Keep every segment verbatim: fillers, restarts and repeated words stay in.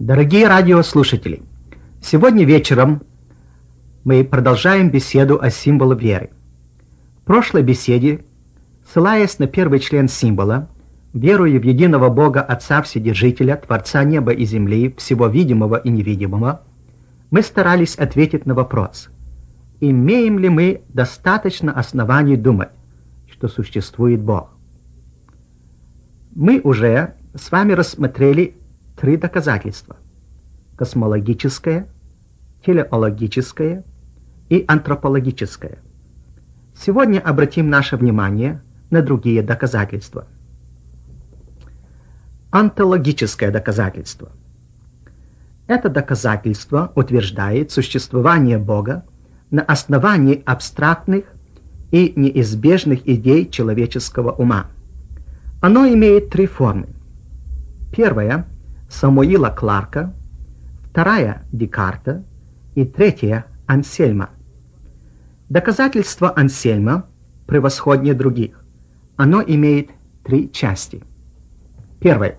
Дорогие радиослушатели, сегодня вечером мы продолжаем беседу о символе веры. В прошлой беседе, ссылаясь на первый член символа, верую в единого Бога Отца Вседержителя, Творца неба и земли, всего видимого и невидимого, мы старались ответить на вопрос, имеем ли мы достаточно оснований думать, что существует Бог. Мы уже с вами рассмотрели три доказательства – космологическое, телеологическое и антропологическое. Сегодня обратим наше внимание на другие доказательства. Онтологическое доказательство. Это доказательство утверждает существование Бога на основании абстрактных и неизбежных идей человеческого ума. Оно имеет три формы. Первая – Самуила Кларка, вторая – Декарта и третья – Ансельма. Доказательство Ансельма превосходнее других. Оно имеет три части. Первое.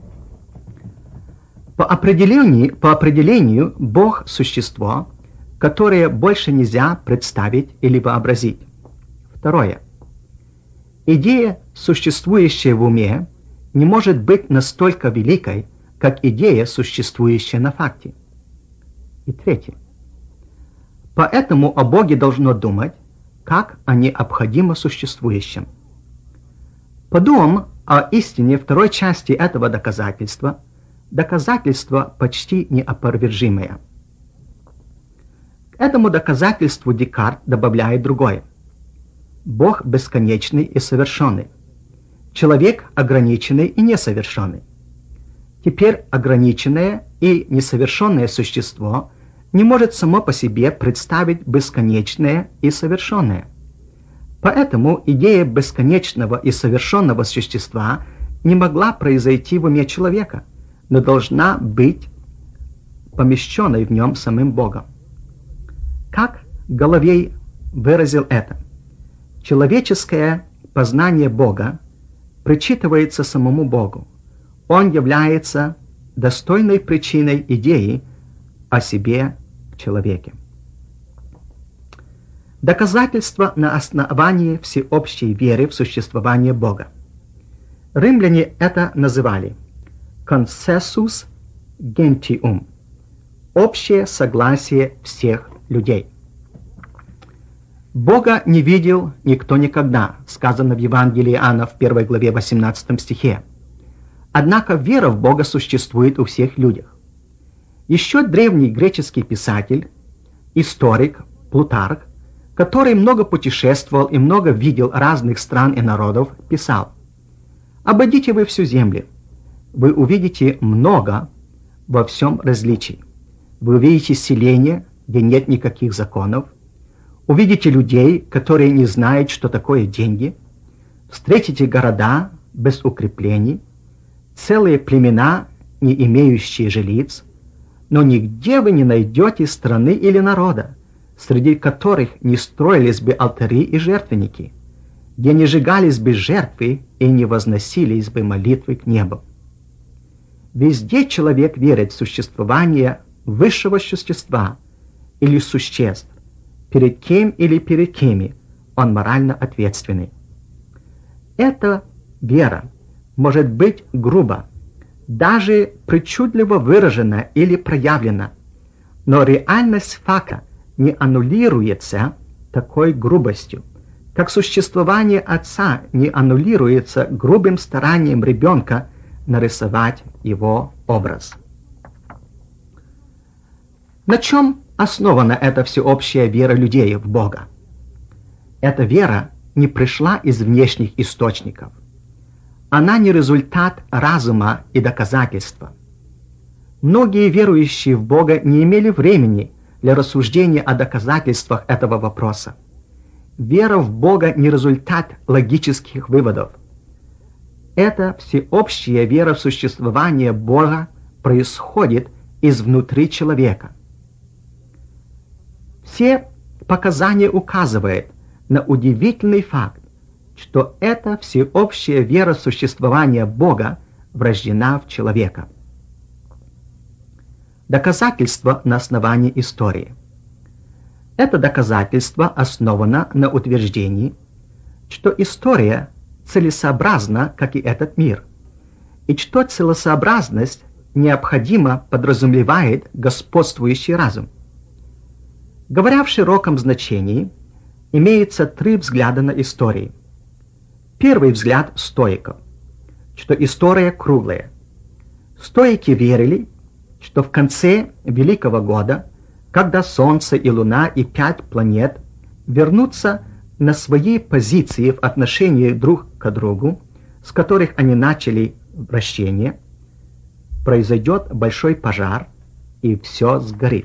По определению, по определению Бог – существо, которое больше нельзя представить или вообразить. Второе. Идея, существующая в уме, не может быть настолько великой, как идея, существующая на факте. И третье. Поэтому о Боге должно думать, как о необходимо существующем. Подумаем о истине второй части этого доказательства, доказательство почти неопровержимое. К этому доказательству Декарт добавляет другое. Бог бесконечный и совершенный. Человек ограниченный и несовершенный. Теперь ограниченное и несовершенное существо не может само по себе представить бесконечное и совершенное. Поэтому идея бесконечного и совершенного существа не могла произойти в уме человека, но должна быть помещенной в нем самим Богом. Как Головей выразил это? Человеческое познание Бога причитывается самому Богу. Он является достойной причиной идеи о себе в человеке. Доказательство на основании всеобщей веры в существование Бога. Римляне это называли «consensus gentium» – общее согласие всех людей. Бога не видел никто никогда, сказано в Евангелии Иоанна в первой главе восемнадцатом стихе. Однако вера в Бога существует у всех людей. Еще древний греческий писатель, историк Плутарх, который много путешествовал и много видел разных стран и народов, писал: «Обойдите вы всю землю, вы увидите много во всем различий. Вы увидите селения, где нет никаких законов, увидите людей, которые не знают, что такое деньги, встретите города без укреплений, целые племена, не имеющие жилиц, но нигде вы не найдете страны или народа, среди которых не строились бы алтари и жертвенники, где не сжигались бы жертвы и не возносились бы молитвы к небу. Везде человек верит в существование высшего существа или существ, перед кем или перед кеми он морально ответственный. Эта вера может быть грубо, даже причудливо выражена или проявлена, но реальность факта не аннулируется такой грубостью, как существование отца не аннулируется грубым старанием ребенка нарисовать его образ. На чем основана эта всеобщая вера людей в Бога? Эта вера не пришла из внешних источников. Она не результат разума и доказательства. Многие верующие в Бога не имели времени для рассуждения о доказательствах этого вопроса. Вера в Бога не результат логических выводов. Эта всеобщая вера в существование Бога происходит изнутри человека. Все показания указывают на удивительный факт, что эта всеобщая вера в существование Бога врождена в человека. Доказательство на основании истории. Это доказательство основано на утверждении, что история целесообразна, как и этот мир, и что целесообразность необходимо подразумевает господствующий разум. Говоря в широком значении, имеется три взгляда на историю. Первый взгляд стоиков, что история круглая. Стоики верили, что в конце Великого года, когда Солнце и Луна и пять планет вернутся на свои позиции в отношении друг к другу, с которых они начали вращение, произойдет большой пожар и все сгорит.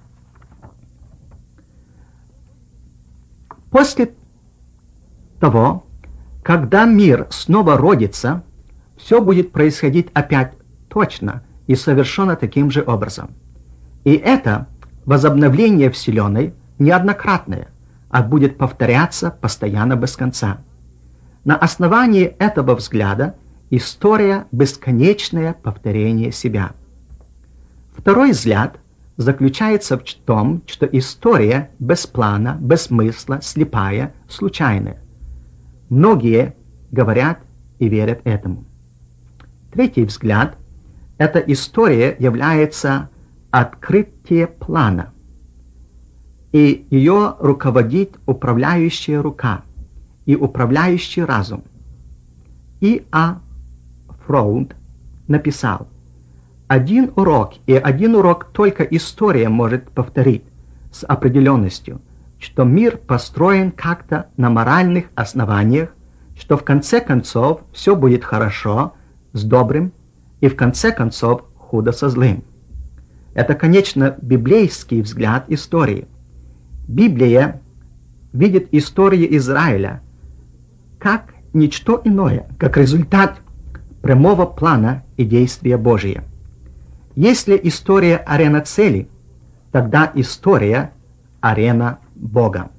После того, когда мир снова родится, все будет происходить опять точно и совершенно таким же образом. И это возобновление Вселенной неоднократное, а будет повторяться постоянно без конца. На основании этого взгляда история – бесконечное повторение себя. Второй взгляд заключается в том, что история без плана, без смысла, слепая, случайная. Многие говорят и верят этому. Третий взгляд – эта история является открытие плана, и ее руководит управляющая рука и управляющий разум. И. А. Фроуд написал: один урок, и один урок только история может повторить с определенностью, что мир построен как-то на моральных основаниях, что в конце концов все будет хорошо с добрым, и в конце концов худо со злым. Это, конечно, библейский взгляд истории. Библия видит историю Израиля как ничто иное, как результат прямого плана и действия Божия. Если история – арена цели, тогда история – арена Бога.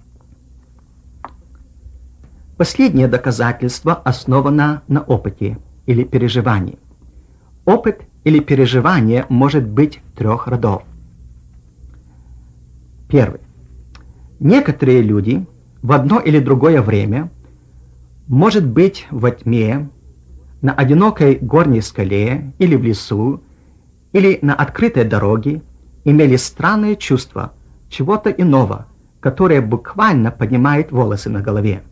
Последнее доказательство основано на опыте или переживании. Опыт или переживание может быть трех родов. Первый. Некоторые люди в одно или другое время, может быть во тьме, на одинокой горной скале или в лесу, или на открытой дороге, имели странное чувство чего-то иного, которое буквально поднимает волосы на голове.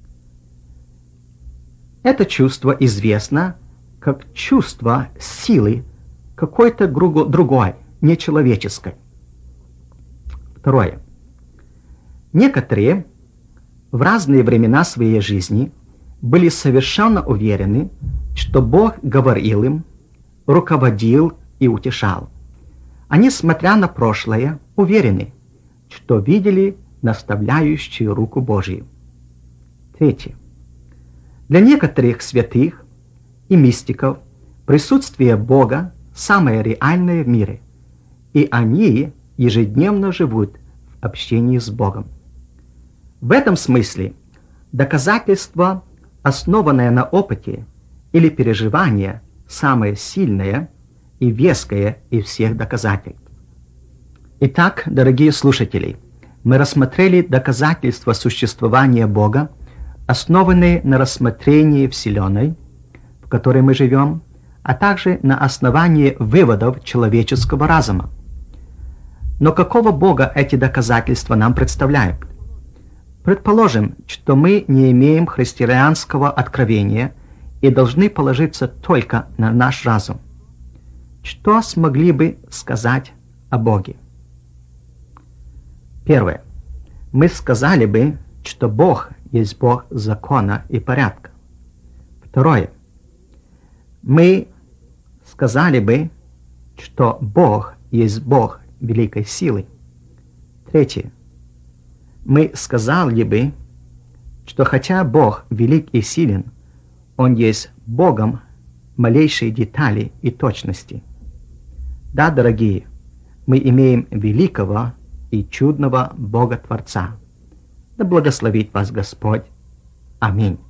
Это чувство известно как чувство силы какой-то другой, нечеловеческой. Второе. Некоторые в разные времена своей жизни были совершенно уверены, что Бог говорил им, руководил и утешал. Они, смотря на прошлое, уверены, что видели наставляющую руку Божию. Третье. Для некоторых святых и мистиков присутствие Бога самое реальное в мире, и они ежедневно живут в общении с Богом. В этом смысле доказательство, основанное на опыте или переживании, самое сильное и веское из всех доказательств. Итак, дорогие слушатели, мы рассмотрели доказательства существования Бога, основанные на рассмотрении Вселенной, в которой мы живем, а также на основании выводов человеческого разума. Но какого Бога эти доказательства нам представляют? Предположим, что мы не имеем христианского откровения и должны положиться только на наш разум. Что смогли бы сказать о Боге? Первое. Мы сказали бы, что Бог есть Бог закона и порядка. Второе. Мы сказали бы, что Бог есть Бог великой силы. Третье. Мы сказали бы, что хотя Бог велик и силен, Он есть Богом малейшей детали и точности. Да, дорогие, мы имеем великого и чудного Бога-Творца. Да благословит вас Господь. Аминь.